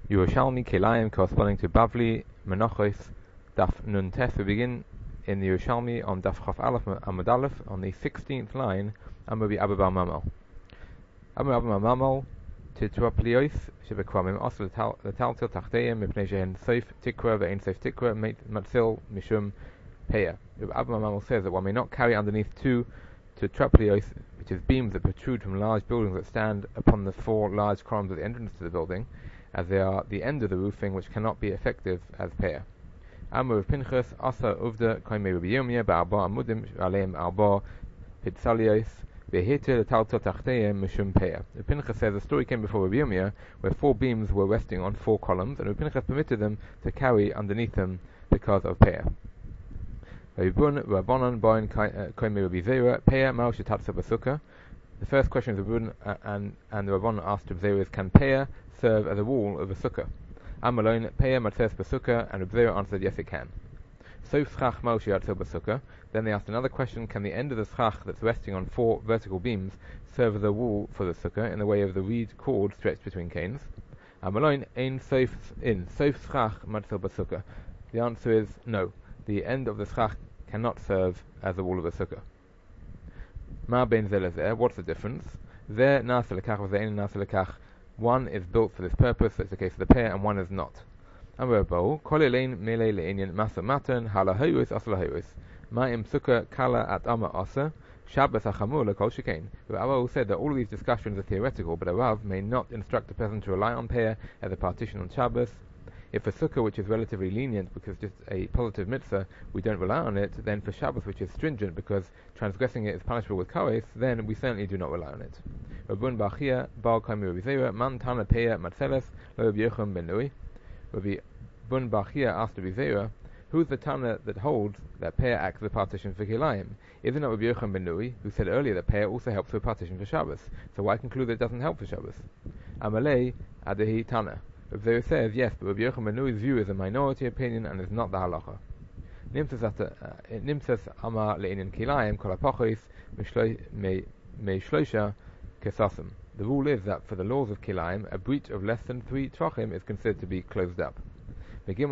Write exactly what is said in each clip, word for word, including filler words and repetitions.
Yerushalmi Kilayim corresponding to Bavli Menachos Daf Nun Tes. We begin in the Yerushalmi on Daf Chaf Aleph Amud Aleph on the sixteenth line. Amrabi Abba Bar Mamel. Amrabi Abba Bar Mamel Titrapliois Shebekwamim Asl Letaltil Tachteim Mipnei Shehen Seif Tikra Ve'ein Seif Tikra Matzil Mishum Peya. Abba Bar Mamel says that one may not carry underneath two Titrapliois, which is beams that protrude from large buildings that stand upon the four large columns at the entrance to the building, as they are the end of the roofing, which cannot be effective as peah. Amar of Pinchas Asa Uvda Kaimei Rabbi Yirmiyah Ba'arba Amudim Aleim Arba Pitzalios Vehite Letaltel Tachteim Mishum Peah. Pinchas says a story came before Rabbi Yirmiyah where four beams were resting on four columns, and Pinchas permitted them to carry underneath them because of peah. Rabbanan Bain Kaimei Rabbi Zera Peah Mao Shetatsa Basukah. The first question of the Rabban uh, and and the Rabban asked Rabbi Zera is, can peah serve as a wall of a sukkah? Amalon peah matzes b'sukkah, and Rabbi Zera answered, yes, it can. So schach mao sheyatzil b'sukkah. Then they asked another question: can the end of the schach that's resting on four vertical beams serve as a wall for the sukkah in the way of the reed cord stretched between canes? Amalon ein sof in sof schach matzil b'sukkah. The answer is no. The end of the schach cannot serve as a wall of a sukkah. Ma ben zelazeh. What's the difference? There nasa lekach v'zein nasa lekach. One is built for this purpose, that's the case of the peah, and one is not. Amar Bo, kol elein mele le'inyan masa matan halahoyus asalahoyus. Ma'im sukkah kala at ama asa Shabbos achamur lekol shekain. But Abba said that all of these discussions are theoretical, but a Rav may not instruct a person to rely on peah as a partition on Shabbos. If a sukkah which is relatively lenient because it's just a positive mitzvah, we don't rely on it, then for Shabbos which is stringent because transgressing it is punishable with kares, then we certainly do not rely on it. Rabbun Bachia Bar Kaimei Rabbi Zera Man Tana Peah Matzeles Lo Rabbi Yochanan ben Nui. Rabbi Bun Bachia asked Rabbi Zera, who is the Tana that holds that peah acts as a partition for Kilayim? Isn't it Rabbi Yochanan ben Nui, who said earlier that peah also helps with partition for Shabbos? So why conclude that it doesn't help for Shabbos? Amalei Adehi Tana. Rabbi Zera says yes, but Rabbi Yochanan ben Nui's view is a minority opinion and is not the halacha. Nimtzas Amar Le'inin Kilayim Kol HaPachos Me Shloisha Kesasim. The rule is that for the laws of Kilayim, a breach of less than three trachim is considered to be closed up. Between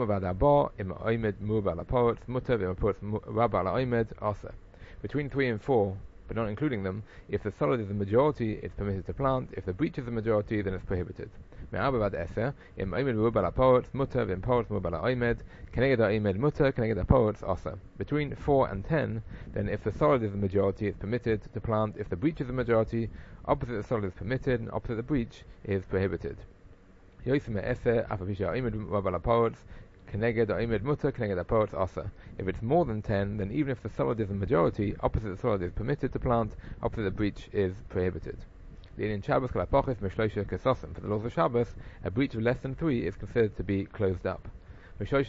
three and four, but not including them, if the solid is the majority, it's permitted to plant. If the breach is the majority, then it's prohibited. Between four and ten, then if the solid is the majority, it's permitted to plant. If the breach is the majority, opposite the solid is permitted, and opposite the breach is prohibited. If it's more than ten, then even if the solid is the majority, opposite the solid is permitted to plant, opposite the breach is prohibited. For the laws of Shabbos, a breach of less than three is considered to be closed up. Between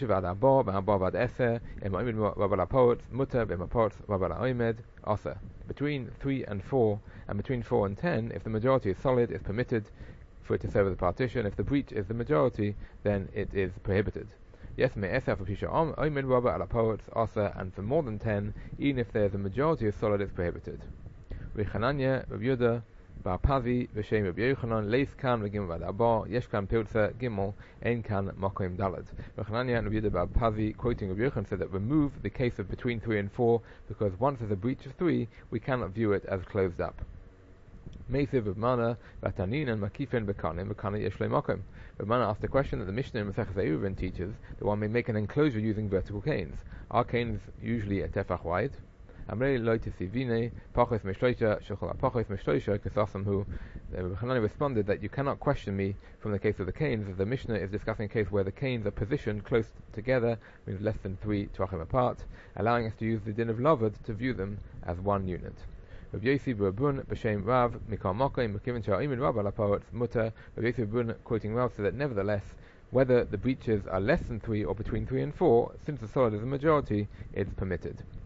three and four, and between four and ten, if the majority is solid, it's permitted for it to serve as a partition. If the breach is the majority, then it is prohibited. Yes, may and for more than ten, even if there is a majority of solid, it's prohibited. Bar Pazi v'shem Rabbi Yochanan leis kan v'gimel vad abba yesh kan piltza gimel ein kan makom dalad. Rechananya and Rabbi Yehuda Bar Pazi, quoting Rabbi Yochanan, said that remove the case of between three and four, because once there's a breach of three, we cannot view it as closed up. Meisiv of Mana v'tanin and makifen b'kanim b'kana yesh lo makom. Rav Mana asked the question that the Mishnah in Masechus Eruvin teaches that one may make an enclosure using vertical canes. Are canes usually a tefach wide? Amrei lo tisivine pachos meshloisha shechol pachos meshloisha kesasam hu. Hanani responded that you cannot question me from the case of the canes, as the Mishnah is discussing a case where the canes are positioned close together, means less than three tvachim apart, allowing us to use the din of Lovad to view them as one unit. Rav Yossi B'Rabun b'Shem Rav Mikal Mokim B'Kivin Sha'Imin Rav Alaparotz Mutter. Rav Yossi B'Rabun, quoting Rav, said that nevertheless, whether the breaches are less than three or between three and four, since the solid is a majority, it's permitted.